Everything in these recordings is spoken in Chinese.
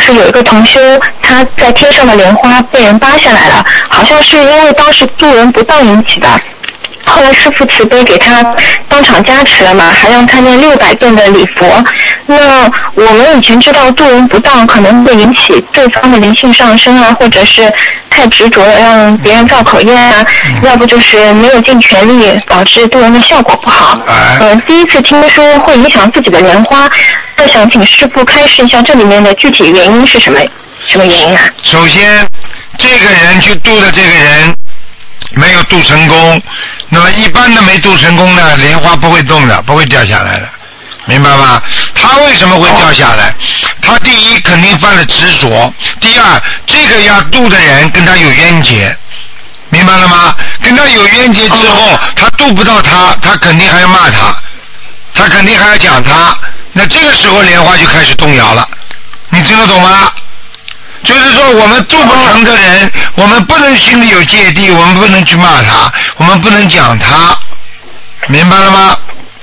就是有一个同修他在天上的莲花被人扒下来了，好像是因为当时度人不当引起的。后来师父慈悲给他当场加持了嘛，还让他念600遍的礼佛。那我们以前知道度人不当可能会引起对方的灵性上升啊，或者是太执着了让别人造口业啊，要不就是没有尽全力导致度人的效果不好。第一次听说会影响自己的莲花，那想请师父开示一下这里面的具体原因是什么原因啊？ 首先这个人去度的这个人没有度成功，那么一般的没度成功呢，莲花不会动的，不会掉下来的，明白吗？他为什么会掉下来？他第一肯定犯了执着，第二这个要度的人跟他有冤结，明白了吗？跟他有冤结之后，他度不到他，他肯定还要骂他，他肯定还要讲他，那这个时候莲花就开始动摇了，你听得懂吗？就是说我们度不成的人，我们不能心里有芥蒂，我们不能去骂他，我们不能讲他，明白了吗？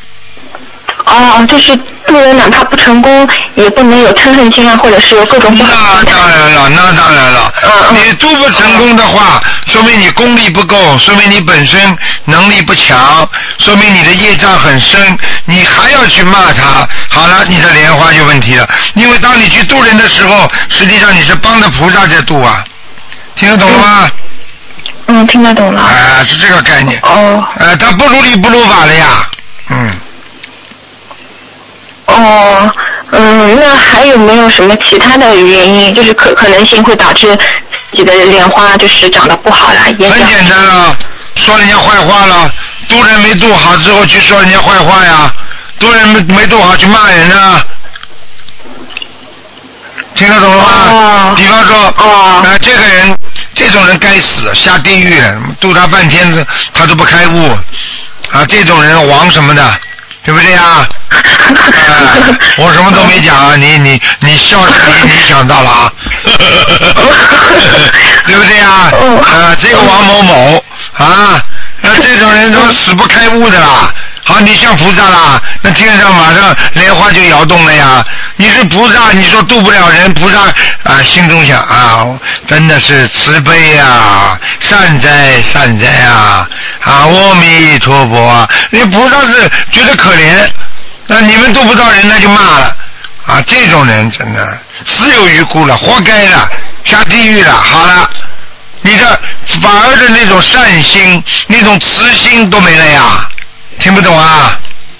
就是度人哪怕不成功也不能有嗔恨心啊，或者是有各种不好的。 那当然了，你度不成功的话，说明你功力不够，说明你本身能力不强，说明你的业障很深，你还要去骂他，好了，你的莲花有问题了。因为当你去度人的时候，实际上你是帮着菩萨在度啊，听得懂了吗？ 听得懂了。 是这个概念。他不如理不如法了呀。 那还有没有什么其他的原因，就是可能性会导致自己的莲花就是长得不好了？很简单了，说人家坏话了，度人没度好之后去说人家坏话呀，度人没度好去骂人啊，听得懂了吗？比方说，这个人这种人该死，下地狱，度他半天他都不开悟啊，这种人亡什么的，对不对呀？我什么都没讲啊，你笑着你想到了啊，对不对呀？这个王某某啊，这种人都死不开悟的啦。好，你像菩萨啦，那天上马上莲花就摇动了呀。你是菩萨，你说渡不了人，菩萨心中想真的是慈悲呀，善哉善哉啊，阿弥陀佛啊。你菩萨是觉得可怜，那你们渡不到人，那就骂了这种人真的死有余辜了，活该了，下地狱了。好了，你的反而的那种善心，那种慈心都没了呀。听不懂啊？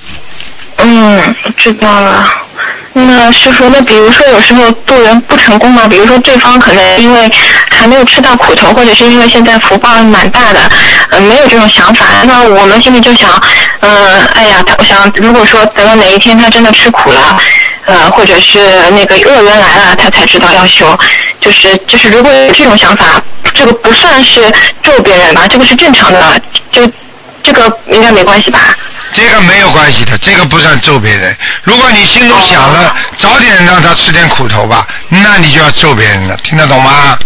知道了。那师父，那比如说有时候渡人不成功嘛，比如说对方可能因为还没有吃到苦头，或者是因为现在福报蛮大的，没有这种想法，那我们心里就想，我想如果说等到哪一天他真的吃苦了，或者是那个恶缘来了，他才知道要修，就是如果有这种想法，这个不算是咒别人吧？这个是正常的，这个应该没关系吧？ 这个没有关系的，这个不算咒别人。如果你心中想了，早点让他吃点苦头吧，那你就要咒别人了，听得懂吗？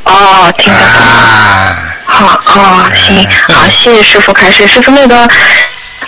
听得懂。好，行，好，谢谢师父开示。师父，那个